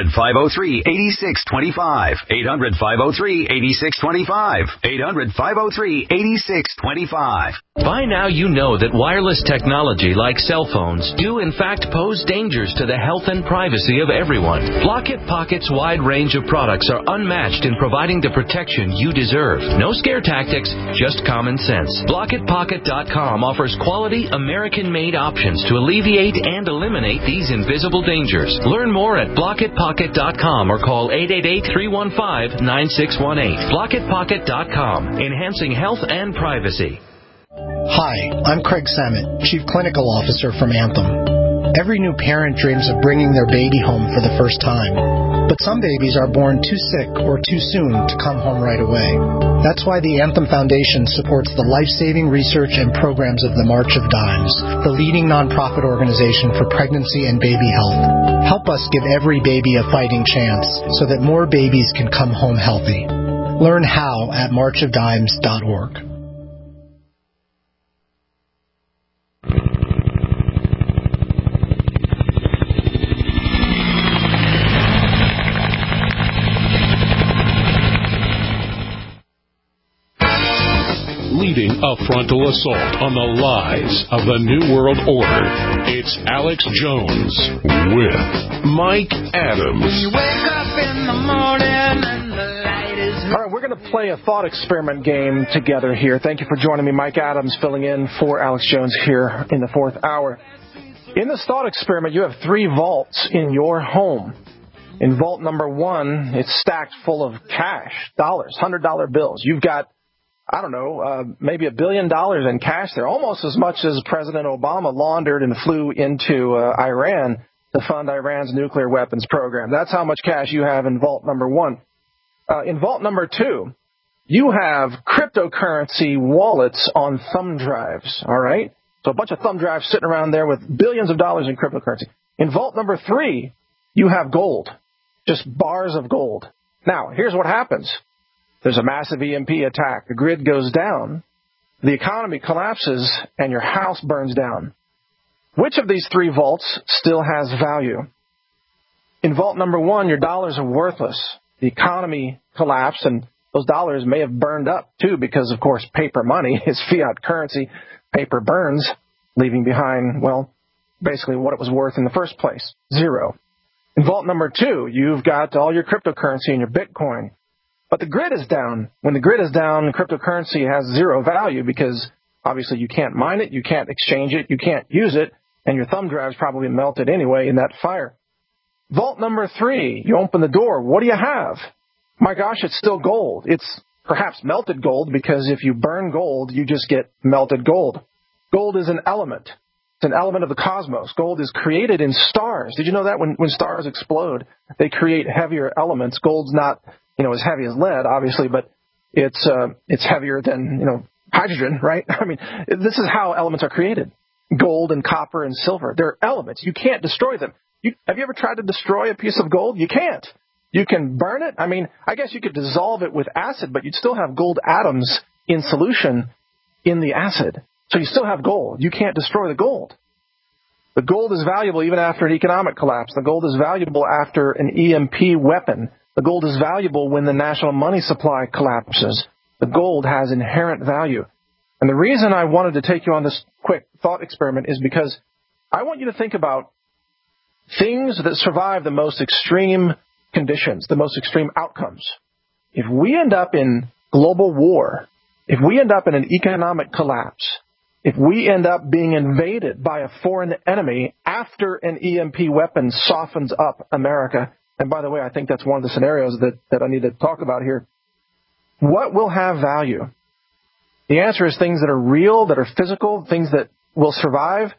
800-503-8625. 800-503-8625. 800-503-8625. By now you know that wireless technology like cell phones do in fact pose dangers to the health and privacy of everyone. Blockit Pocket's wide range of products are unmatched in providing the protection you deserve. No scare tactics, just common sense. BlockitPocket.com offers quality American-made options to alleviate and eliminate these invisible dangers. Learn more at BlockitPocket.com or call 888-315-9618. BlockitPocket.com, enhancing health and privacy. Hi, I'm Craig Samet, Chief Clinical Officer from Anthem. Every new parent dreams of bringing their baby home for the first time. But some babies are born too sick or too soon to come home right away. That's why the Anthem Foundation supports the life-saving research and programs of the March of Dimes, the leading nonprofit organization for pregnancy and baby health. Help us give every baby a fighting chance so that more babies can come home healthy. Learn how at marchofdimes.org. Leading a frontal assault on the lies of the New World Order, it's Alex Jones with Mike Adams. When you wake up in the morning and the light is... All right, we're going to play a thought experiment game together here. Thank you for joining me. Mike Adams filling in for Alex Jones here in the fourth hour. In this thought experiment, you have 3 vaults in your home. In vault number 1, it's stacked full of cash, dollars, $100 bills. You've got, I don't know, maybe $1 billion in cash there, almost as much as President Obama laundered and flew into Iran to fund Iran's nuclear weapons program. That's how much cash you have in vault number 1. In vault number 2, you have cryptocurrency wallets on thumb drives, all right? So a bunch of thumb drives sitting around there with billions of dollars in cryptocurrency. In vault number 3, you have gold. just bars of gold. Now, here's what happens. There's a massive EMP attack. The grid goes down. The economy collapses, and your house burns down. Which of these three vaults still has value? In vault number 1, your dollars are worthless. The economy collapsed, and those dollars may have burned up, too, because, of course, paper money is fiat currency. Paper burns, leaving behind, well, basically what it was worth in the first place, 0. In vault number 2, you've got all your cryptocurrency and your Bitcoin. But the grid is down. When the grid is down, cryptocurrency has 0 value because, obviously, you can't mine it, you can't exchange it, you can't use it, and your thumb drive's probably melted anyway in that fire. Vault number 3, you open the door. What do you have? My gosh, it's still gold. It's perhaps melted gold because if you burn gold, you just get melted gold. Gold is an element. It's an element of the cosmos. Gold is created in stars. Did you know that when stars explode, they create heavier elements? Gold's not, as heavy as lead, obviously, but it's heavier than, hydrogen, right? I mean, this is how elements are created. Gold and copper and silver. They're elements. You can't destroy them. Have you ever tried to destroy a piece of gold? You can't. You can burn it. I mean, I guess you could dissolve it with acid, but you'd still have gold atoms in solution in the acid. So you still have gold. You can't destroy the gold. The gold is valuable even after an economic collapse. The gold is valuable after an EMP weapon. The gold is valuable when the national money supply collapses. The gold has inherent value. And the reason I wanted to take you on this quick thought experiment is because I want you to think about things that survive the most extreme conditions, the most extreme outcomes. If we end up in global war, if we end up in an economic collapse, if we end up being invaded by a foreign enemy after an EMP weapon softens up America, and by the way, I think that's one of the scenarios that I need to talk about here, what will have value? The answer is things that are real, that are physical, things that will survive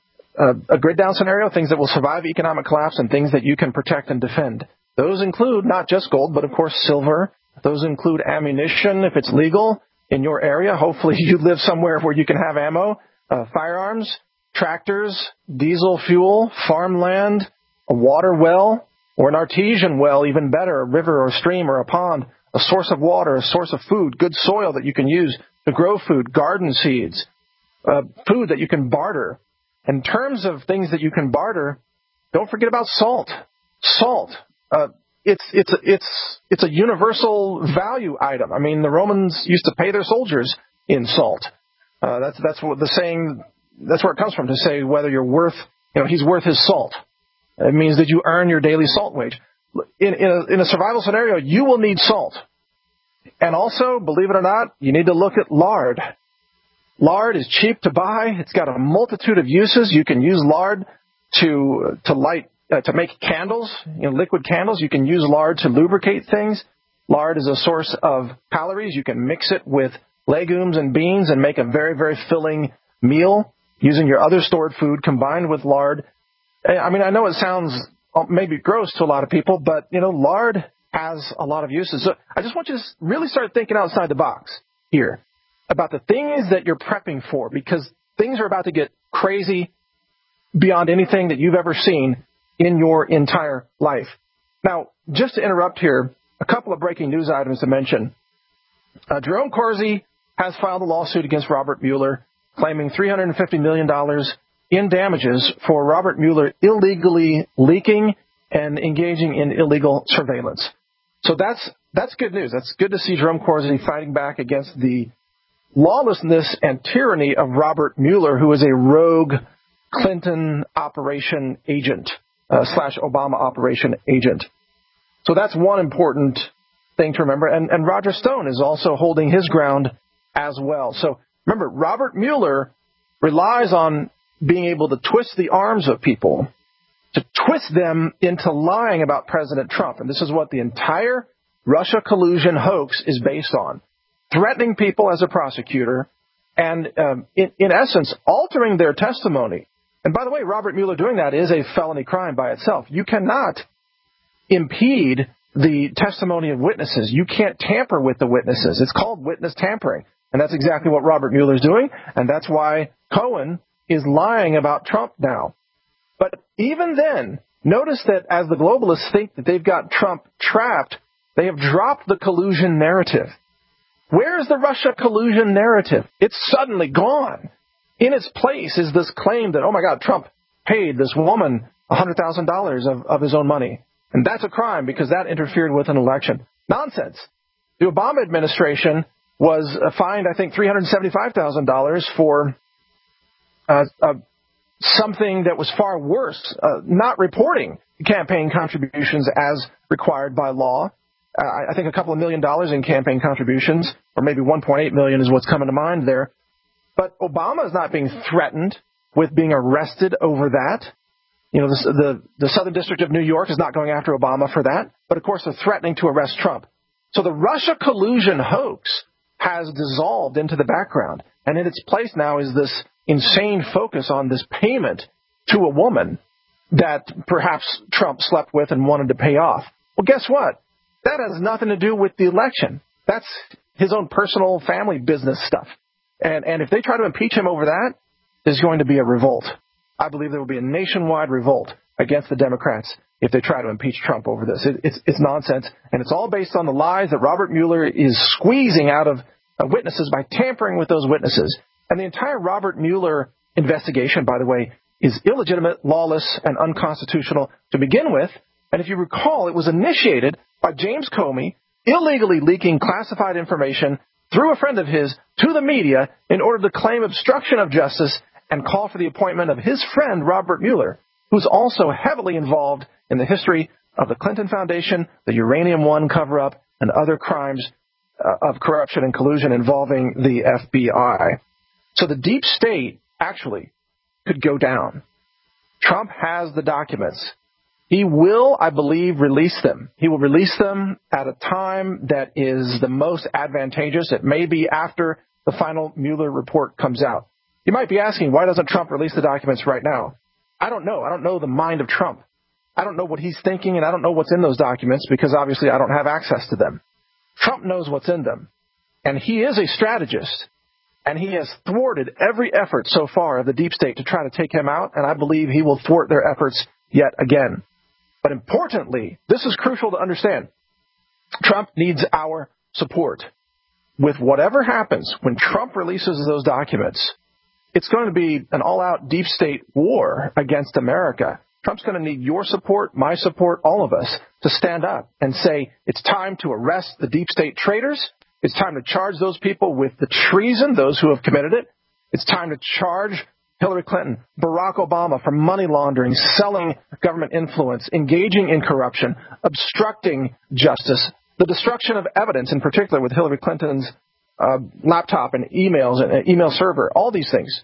a grid down scenario, things that will survive economic collapse, and things that you can protect and defend. Those include not just gold, but of course silver. Those include ammunition if it's legal in your area. Hopefully you live somewhere where you can have ammo, firearms, tractors, diesel fuel, farmland, a water well, or an artesian well, even better, a river or a stream or a pond, a source of water, a source of food, good soil that you can use to grow food, garden seeds, food that you can barter. In terms of things that you can barter, don't forget about salt. Salt. It's a universal value item. I mean, the Romans used to pay their soldiers in salt. That's what the saying. That's where it comes from, to say whether you're worth. He's worth his salt. It means that you earn your daily salt wage. In a survival scenario, you will need salt. And also, believe it or not, you need to look at lard. Lard is cheap to buy. It's got a multitude of uses. You can use lard to light, to make candles, liquid candles. You can use lard to lubricate things. Lard is a source of calories. You can mix it with legumes and beans and make a very, very filling meal using your other stored food combined with lard. I mean, I know it sounds maybe gross to a lot of people, but, lard has a lot of uses. So I just want you to really start thinking outside the box here about the things that you're prepping for, because things are about to get crazy beyond anything that you've ever seen in your entire life. Now, just to interrupt here, a couple of breaking news items to mention. Jerome Corsi has filed a lawsuit against Robert Mueller, claiming $350 million in damages for Robert Mueller illegally leaking and engaging in illegal surveillance. So that's good news. That's good to see Jerome Corsi fighting back against the lawlessness and tyranny of Robert Mueller, who is a rogue Clinton operation agent, / Obama operation agent. So that's one important thing to remember. And Roger Stone is also holding his ground as well. So remember, Robert Mueller relies on being able to twist the arms of people, to twist them into lying about President Trump. And this is what the entire Russia collusion hoax is based on. Threatening people as a prosecutor and, in essence, altering their testimony. And by the way, Robert Mueller doing that is a felony crime by itself. You cannot impede the testimony of witnesses. You can't tamper with the witnesses. It's called witness tampering. And that's exactly what Robert Mueller is doing. And that's why Cohen is lying about Trump now. But even then, Notice that as the globalists think that they've got Trump trapped, they have dropped the collusion narrative. Where's the Russia collusion narrative? It's suddenly gone. In its place is this claim that, oh my God, Trump paid this woman $100,000 of his own money. And that's a crime because that interfered with an election. Nonsense. The Obama administration was fined, I think, $375,000 for something that was far worse, not reporting campaign contributions as required by law. I think a couple of $1 million in campaign contributions, or maybe $1.8 million is what's coming to mind there. But Obama is not being threatened with being arrested over that. You know, the Southern District of New York is not going after Obama for that. But, of course, they're threatening to arrest Trump. So the Russia collusion hoax has dissolved into the background. And in its place now is this insane focus on this payment to a woman that perhaps Trump slept with and wanted to pay off. Well, guess what? That has nothing to do with the election. That's his own personal family business stuff. And if they try to impeach him over that, there's going to be a revolt. I believe there will be a nationwide revolt against the Democrats if they try to impeach Trump over this. It's nonsense, and it's all based on the lies that Robert Mueller is squeezing out of witnesses by tampering with those witnesses. And the entire Robert Mueller investigation, by the way, is illegitimate, lawless, and unconstitutional to begin with. And if you recall, it was initiated by James Comey illegally leaking classified information through a friend of his to the media in order to claim obstruction of justice and call for the appointment of his friend, Robert Mueller, who's also heavily involved in the history of the Clinton Foundation, the Uranium One cover-up, and other crimes of corruption and collusion involving the FBI. So the deep state actually could go down. Trump has the documents. He will, I believe, release them. He will release them at a time that is the most advantageous. It may be after the final Mueller report comes out. You might be asking, why doesn't Trump release the documents right now? I don't know. I don't know the mind of Trump. I don't know what he's thinking, and I don't know what's in those documents because obviously I don't have access to them. Trump knows what's in them, and he is a strategist, and he has thwarted every effort so far of the deep state to try to take him out, and I believe he will thwart their efforts yet again. But importantly, this is crucial to understand. Trump needs our support. With whatever happens, when Trump releases those documents, it's going to be an all-out deep state war against America. Trump's going to need your support, my support, all of us, to stand up and say it's time to arrest the deep state traitors. It's time to charge those people with the treason, those who have committed it. It's time to charge Hillary Clinton, Barack Obama for money laundering, selling government influence, engaging in corruption, obstructing justice, the destruction of evidence, in particular with Hillary Clinton's laptop and emails and email server, all these things.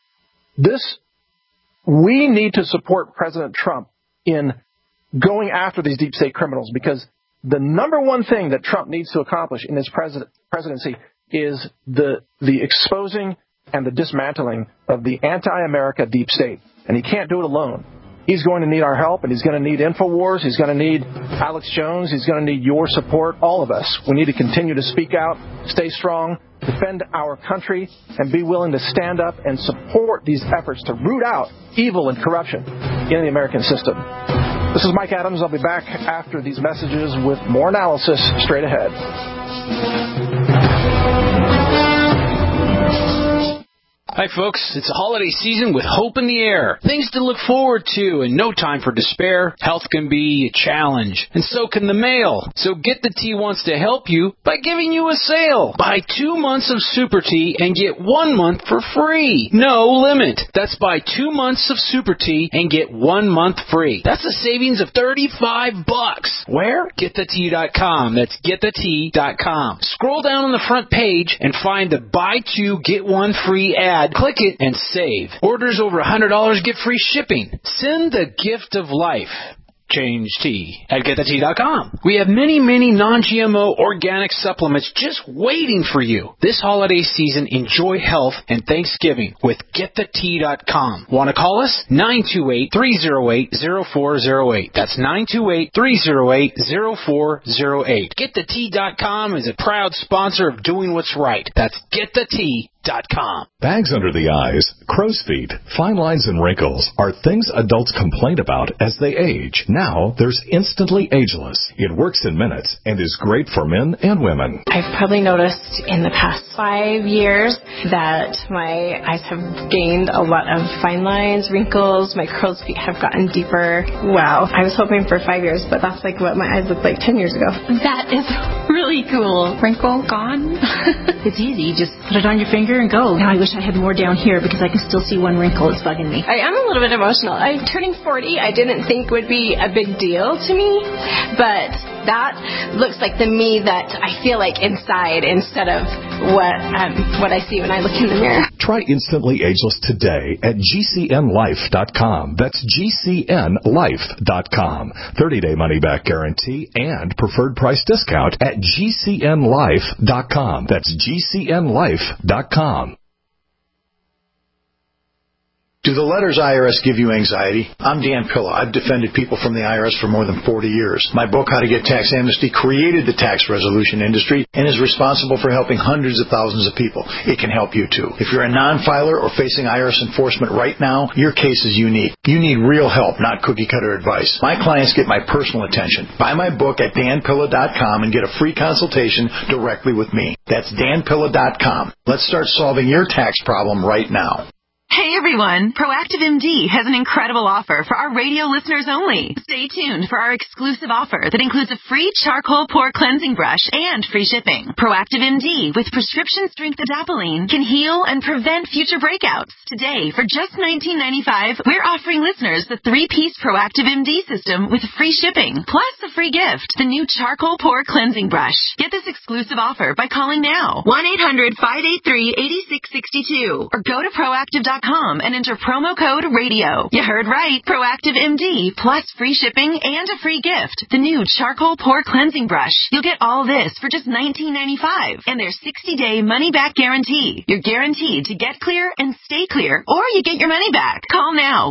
We need to support President Trump in going after these deep state criminals because the number one thing that Trump needs to accomplish in his presidency is the exposing and the dismantling of the anti-America deep state. And he can't do it alone. He's going to need our help, and he's going to need InfoWars. He's going to need Alex Jones. He's going to need your support, all of us. We need to continue to speak out, stay strong, defend our country, and be willing to stand up and support these efforts to root out evil and corruption in the American system. This is Mike Adams. I'll be back after these messages with more analysis straight ahead. Hi, folks. It's a holiday season with hope in the air. Things to look forward to and no time for despair. Health can be a challenge, and so can the mail. So Get the Tea wants to help you by giving you a sale. Buy 2 months of Super Tea and get 1 month for free. No limit. That's buy 2 months of Super Tea and get 1 month free. That's a savings of $35. Where? GetTheTea.com. That's GetTheTea.com. Scroll down on the front page and find the Buy 2, Get 1 free ad. Click it and save. Orders over $100 get free shipping. Send the gift of life. Change tea at GetTheTea.com. We have many non-GMO organic supplements just waiting for you. This holiday season, enjoy health and Thanksgiving with GetTheTea.com. Want to call us? 928-308-0408. That's 928-308-0408. GetTheTea.com is a proud sponsor of doing what's right. That's GetTheTea.com. Bags under the eyes, crow's feet, fine lines, and wrinkles are things adults complain about as they age. Now, there's Instantly Ageless. It works in minutes and is great for men and women. I've probably noticed in the past 5 years that my eyes have gained a lot of fine lines, wrinkles, my crow's feet have gotten deeper. Wow. I was hoping for 5 years, but that's like what my eyes looked like 10 years ago. That is really cool. Wrinkle gone. It's easy. You just put it on your finger and go. Now I wish I had more down here because I can still see one wrinkle. It's bugging me. I am a little bit emotional. I'm turning 40. I didn't think would be a big deal to me, but that looks like the me that I feel like inside instead of what I see when I look in the mirror. Try Instantly Ageless today at GCNLife.com. That's GCNLife.com. 30-day money-back guarantee and preferred price discount at GCNLife.com. That's GCNLife.com. Do the letters IRS give you anxiety? I'm Dan Pilla. I've defended people from the IRS for more than 40 years. My book, How to Get Tax Amnesty, created the tax resolution industry and is responsible for helping hundreds of thousands of people. It can help you, too. If you're a non-filer or facing IRS enforcement right now, your case is unique. You need real help, not cookie-cutter advice. My clients get my personal attention. Buy my book at danpilla.com and get a free consultation directly with me. That's danpilla.com. Let's start solving your tax problem right now. Hey everyone, Proactive MD has an incredible offer for our radio listeners only. Stay tuned for our exclusive offer that includes a free charcoal pore cleansing brush and free shipping. Proactive MD with prescription strength adapalene can heal and prevent future breakouts. Today, for just $19.95, we're offering listeners the 3-piece Proactive MD system with free shipping, plus a free gift, the new charcoal pore cleansing brush. Get this exclusive offer by calling now, 1-800-583-8662, or go to proactive.com and enter promo code RADIO. You heard right. Proactive MD plus free shipping and a free gift. The new charcoal pore cleansing brush. You'll get all this for just $19.95 and their 60-day money-back guarantee. You're guaranteed to get clear and stay clear, or you get your money back. Call now.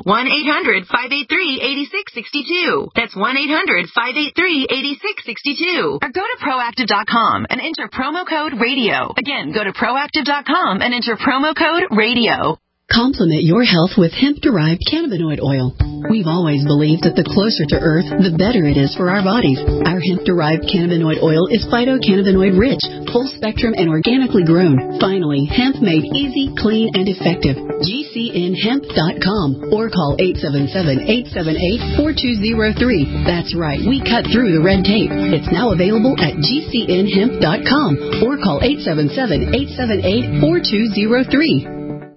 1-800-583-8662. That's 1-800-583-8662. Or go to proactive.com and enter promo code RADIO. Again, go to proactive.com and enter promo code RADIO. Complement your health with hemp-derived cannabinoid oil. We've always believed that the closer to Earth, the better it is for our bodies. Our hemp-derived cannabinoid oil is phytocannabinoid-rich, full-spectrum, and organically grown. Finally, hemp made easy, clean, and effective. GCNHemp.com or call 877-878-4203. That's right, we cut through the red tape. It's now available at GCNHemp.com or call 877-878-4203.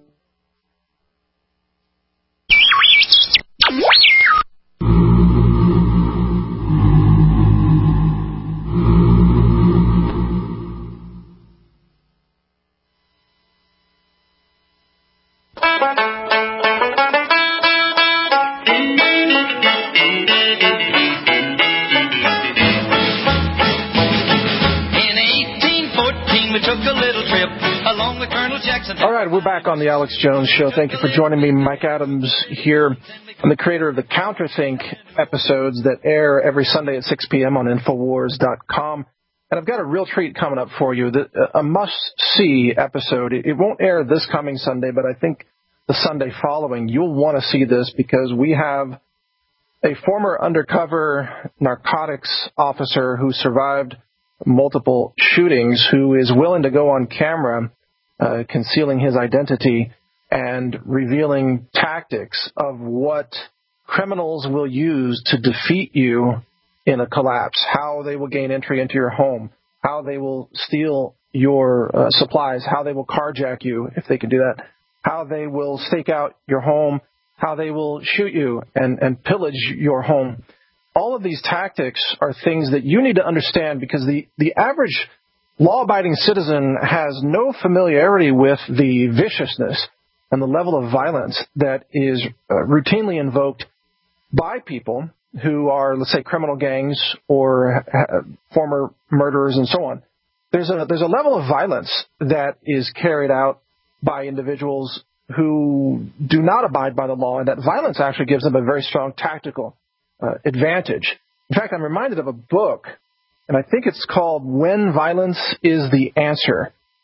All right, we're back on the Alex Jones Show. Thank you for joining me. Mike Adams here. I'm the creator of the Counterthink episodes that air every Sunday at 6 p.m. on Infowars.com. And I've got a real treat coming up for you, a must-see episode. It won't air this coming Sunday, but I think the Sunday following, you'll want to see this because we have a former undercover narcotics officer who survived multiple shootings who is willing to go on camera concealing his identity and revealing tactics of what criminals will use to defeat you in a collapse, how they will gain entry into your home, how they will steal your supplies, how they will carjack you, if they can do that, how they will stake out your home, how they will shoot you and pillage your home. All of these tactics are things that you need to understand because the average law-abiding citizen has no familiarity with the viciousness and the level of violence that is routinely invoked by people who are, let's say, criminal gangs or former murderers and so on. There's a level of violence that is carried out by individuals who do not abide by the law, and that violence actually gives them a very strong tactical advantage. In fact, I'm reminded of a book, and I think it's called When Violence is the Answer.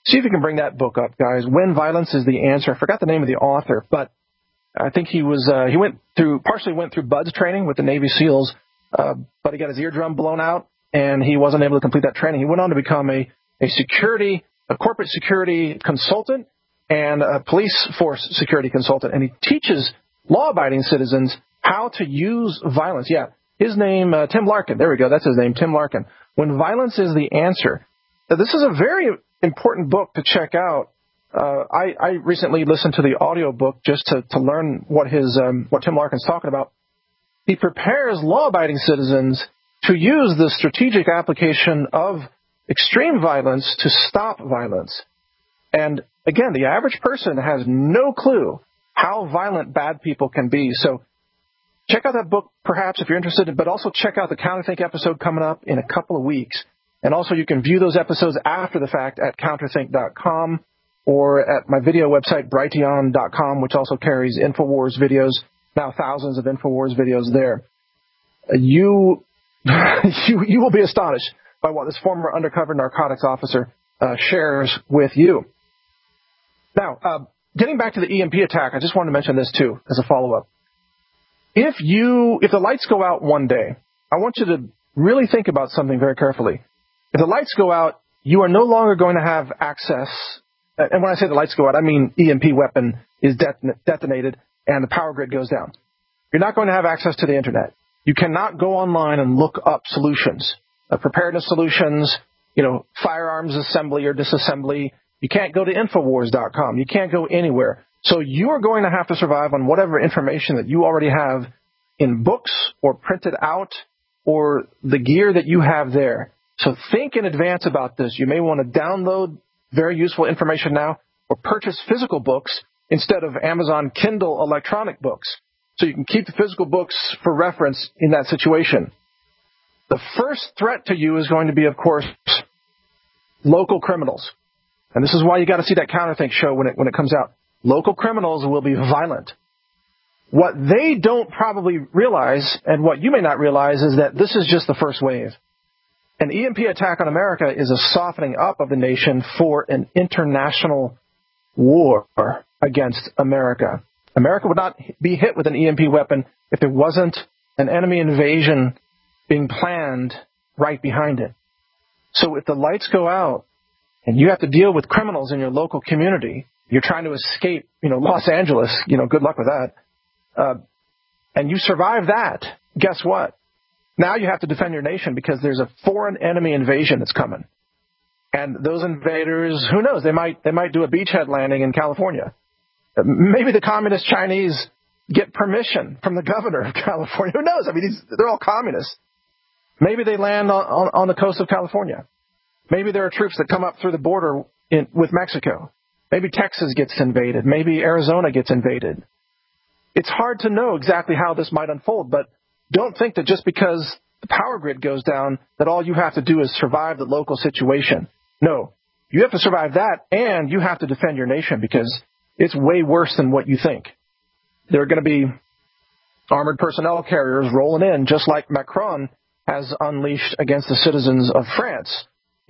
See if you can bring that book up, guys. When Violence is the Answer. I forgot the name of the author, but I think he partially went through BUD/S training with the Navy SEALs, but he got his eardrum blown out, and he wasn't able to complete that training. He went on to become a corporate security consultant and a police force security consultant, and he teaches law-abiding citizens how to use violence. Yeah, his name, Tim Larkin. There we go. That's his name, Tim Larkin. When Violence is the Answer. Now, this is a very important book to check out. I recently listened to the audio book just to learn what Tim Larkin's talking about. He prepares law-abiding citizens to use the strategic application of extreme violence to stop violence. And again, the average person has no clue how violent bad people can be. So check out that book, perhaps, if you're interested, but also check out the Counterthink episode coming up in a couple of weeks. And also you can view those episodes after the fact at counterthink.com or at my video website, Brighteon.com, which also carries InfoWars videos, now thousands of InfoWars videos there. You will be astonished by what this former undercover narcotics officer shares with you. Now, getting back to the EMP attack, I just wanted to mention this too as a follow-up. If the lights go out one day, I want you to really think about something very carefully. If the lights go out, you are no longer going to have access. And when I say the lights go out, I mean EMP weapon is detonated and the power grid goes down. You're not going to have access to the internet. You cannot go online and look up solutions, preparedness solutions, firearms assembly or disassembly. You can't go to Infowars.com. You can't go anywhere. So you are going to have to survive on whatever information that you already have in books or printed out or the gear that you have there. So think in advance about this. You may want to download very useful information now or purchase physical books instead of Amazon Kindle electronic books. So you can keep the physical books for reference in that situation. The first threat to you is going to be, of course, local criminals. And this is why you got to see that Counterthink show when it comes out. Local criminals will be violent. What they don't probably realize, and what you may not realize, is that this is just the first wave. An EMP attack on America is a softening up of the nation for an international war against America. America would not be hit with an EMP weapon if there wasn't an enemy invasion being planned right behind it. So if the lights go out and you have to deal with criminals in your local community, you're trying to escape, Los Angeles, good luck with that, and you survive that, guess what? Now you have to defend your nation because there's a foreign enemy invasion that's coming. And those invaders, who knows, they might do a beachhead landing in California. Maybe the communist Chinese get permission from the governor of California. Who knows? I mean, they're all communists. Maybe they land on the coast of California. Maybe there are troops that come up through the border with Mexico. Maybe Texas gets invaded. Maybe Arizona gets invaded. It's hard to know exactly how this might unfold, but don't think that just because the power grid goes down that all you have to do is survive the local situation. No, you have to survive that, and you have to defend your nation because it's way worse than what you think. There are going to be armored personnel carriers rolling in, just like Macron has unleashed against the citizens of France.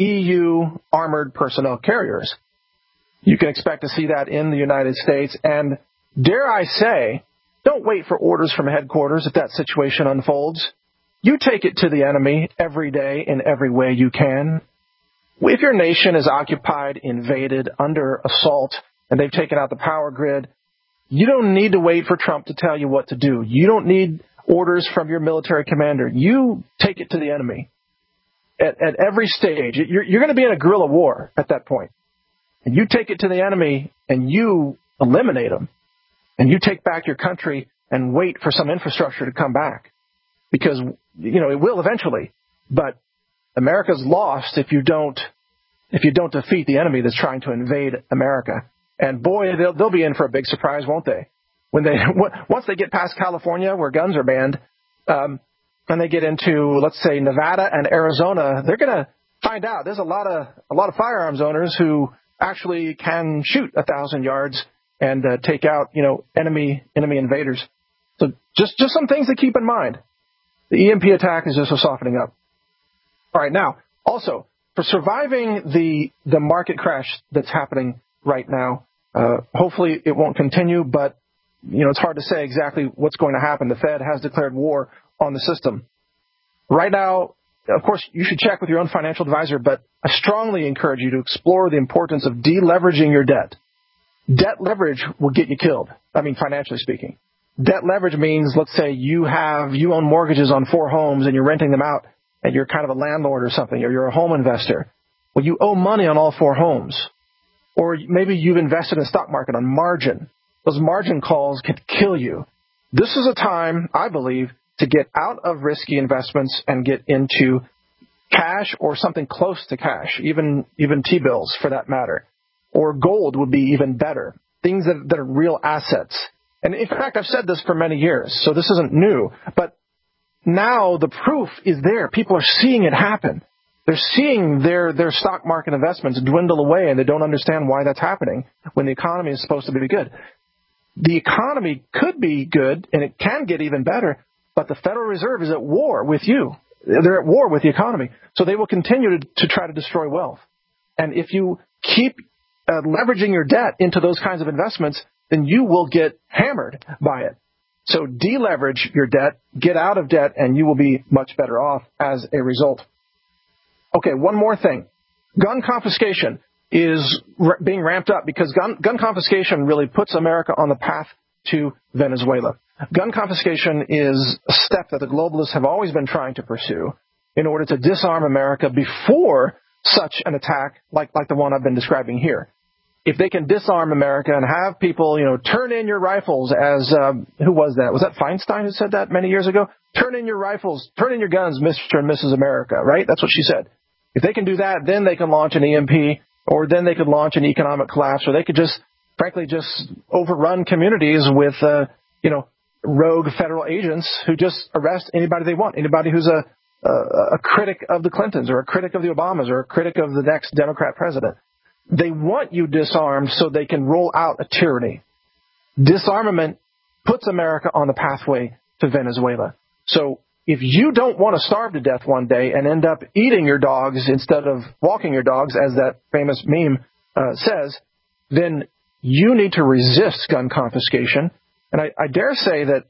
EU armored personnel carriers. You can expect to see that in the United States, and dare I say, don't wait for orders from headquarters if that situation unfolds. You take it to the enemy every day in every way you can. If your nation is occupied, invaded, under assault, and they've taken out the power grid, you don't need to wait for Trump to tell you what to do. You don't need orders from your military commander. You take it to the enemy at every stage. You're going to be in a guerrilla war at that point. And you take it to the enemy and you eliminate them. And you take back your country and wait for some infrastructure to come back. Because, it will eventually. But America's lost if you don't defeat the enemy that's trying to invade America. And boy, they'll be in for a big surprise, won't they? Once they get past California, where guns are banned, and they get into, let's say, Nevada and Arizona, they're going to find out there's a lot of firearms owners who actually can shoot 1,000 yards and take out, enemy invaders. So just some things to keep in mind. The EMP attack is just a softening up. All right, now, also, for surviving the market crash that's happening right now, hopefully it won't continue, but it's hard to say exactly what's going to happen. The Fed has declared war on the system. Right now, of course, you should check with your own financial advisor, but I strongly encourage you to explore the importance of deleveraging your debt. Debt leverage will get you killed. I mean, financially speaking. Debt leverage means, let's say you own mortgages on 4 homes and you're renting them out and you're kind of a landlord or something, or you're a home investor. Well, you owe money on all 4 homes. Or maybe you've invested in the stock market on margin. Those margin calls could kill you. This is a time, I believe, to get out of risky investments and get into cash or something close to cash, even T-bills for that matter. Or gold would be even better. Things that are real assets. And in fact, I've said this for many years, so this isn't new. But now the proof is there. People are seeing it happen. They're seeing their stock market investments dwindle away, and they don't understand why that's happening when the economy is supposed to be good. The economy could be good, and it can get even better, but the Federal Reserve is at war with you. They're at war with the economy, so they will continue to try to destroy wealth. And if you keep leveraging your debt into those kinds of investments, then you will get hammered by it. So deleverage your debt, get out of debt, and you will be much better off as a result. Okay, one more thing. Gun confiscation is being ramped up because gun confiscation really puts America on the path to Venezuela. Gun confiscation is a step that the globalists have always been trying to pursue in order to disarm America before such an attack like the one I've been describing here. If they can disarm America and have people, turn in your rifles as, who was that? Was that Feinstein who said that many years ago? Turn in your rifles, turn in your guns, Mr. and Mrs. America, right? That's what she said. If they can do that, then they can launch an EMP, or then they could launch an economic collapse, or they could just overrun communities with, rogue federal agents who just arrest anybody they want, anybody who's a critic of the Clintons or a critic of the Obamas or a critic of the next Democrat president. They want you disarmed so they can roll out a tyranny. Disarmament puts America on the pathway to Venezuela. So if you don't want to starve to death one day and end up eating your dogs instead of walking your dogs, as that famous meme says, then you need to resist gun confiscation. And I dare say that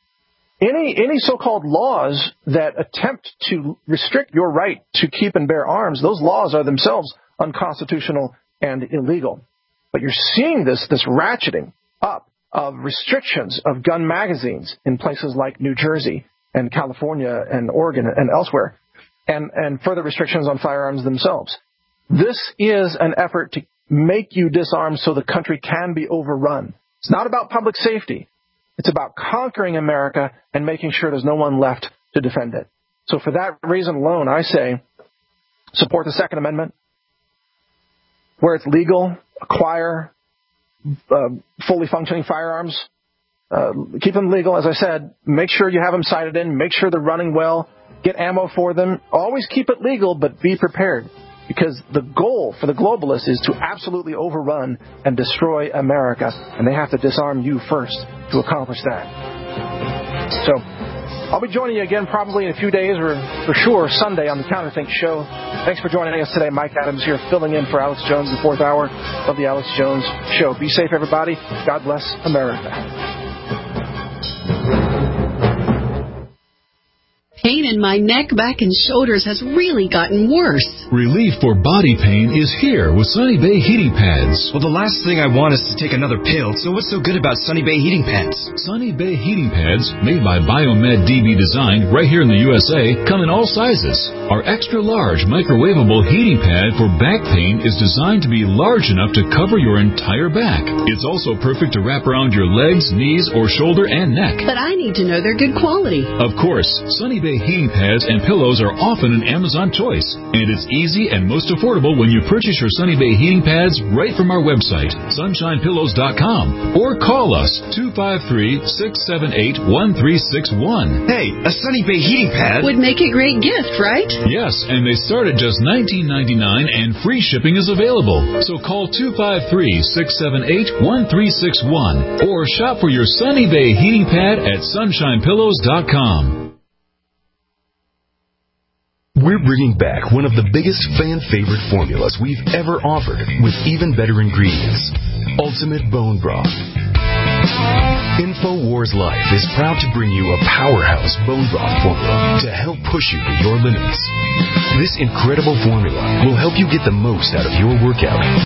any so-called laws that attempt to restrict your right to keep and bear arms, those laws are themselves unconstitutional and illegal. But you're seeing this ratcheting up of restrictions of gun magazines in places like New Jersey and California and Oregon and elsewhere, and further restrictions on firearms themselves. This is an effort to make you disarm so the country can be overrun. It's not about public safety. It's about conquering America and making sure there's no one left to defend it. So for that reason alone, I say support the Second Amendment. Where it's legal, acquire fully functioning firearms. Keep them legal, as I said. Make sure you have them sighted in. Make sure they're running well. Get ammo for them. Always keep it legal, but be prepared. Because the goal for the globalists is to absolutely overrun and destroy America. And they have to disarm you first to accomplish that. So I'll be joining you again probably in a few days, or for sure Sunday on the Counterthink Show. Thanks for joining us today. Mike Adams here, filling in for Alex Jones, the 4th hour of the Alex Jones Show. Be safe, everybody. God bless America. Pain in my neck, back, and shoulders has really gotten worse. Relief for body pain is here with Sunny Bay Heating Pads. Well, the last thing I want is to take another pill, so what's so good about Sunny Bay Heating Pads? Sunny Bay Heating Pads, made by Biomed DB Design right here in the USA, come in all sizes. Our extra large microwavable heating pad for back pain is designed to be large enough to cover your entire back. It's also perfect to wrap around your legs, knees, or shoulder and neck. But I need to know they're good quality. Of course, Sunny Bay heating pads and pillows are often an Amazon choice, and it's easy and most affordable when you purchase your Sunny Bay heating pads right from our website, sunshinepillows.com, or call us 253-678-1361. Hey, a Sunny Bay heating pad would make a great gift, right? Yes, and they start at just $19.99 and free shipping is available. So call 253-678-1361 or shop for your Sunny Bay heating pad at sunshinepillows.com. We're We're bringing back one of the biggest fan-favorite formulas we've ever offered with even better ingredients. Ultimate Bone Broth. InfoWars Life is proud to bring you a powerhouse bone broth formula to help push you to your limits. This incredible formula will help you get the most out of your workout